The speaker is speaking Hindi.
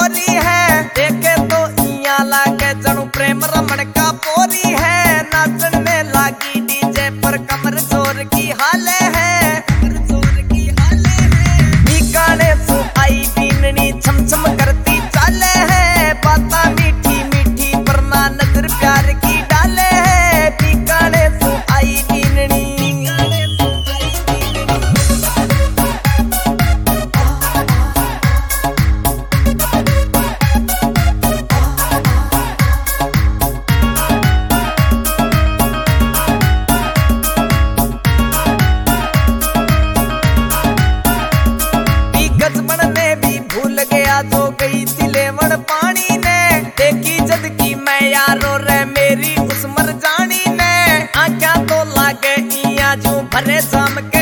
गोरी है, देखे तो इया लागे जनू प्रेम रमण का पोरी है। नाचन में लागी डीजे पर कमर जोर की हाले है, कमर जोर की हाले है। बीकाने सु आई बीननी छम छम करती चाले है, बाता मीठी मीठी पर ना नजर प्यार की डाले है। बीकाने सु आई बीननी जो गई थी लेवण पानी ने, देखी जद की मैं यारो रे मेरी उस मर जानी ने। आँखा तो लागे इया जो भरे जाम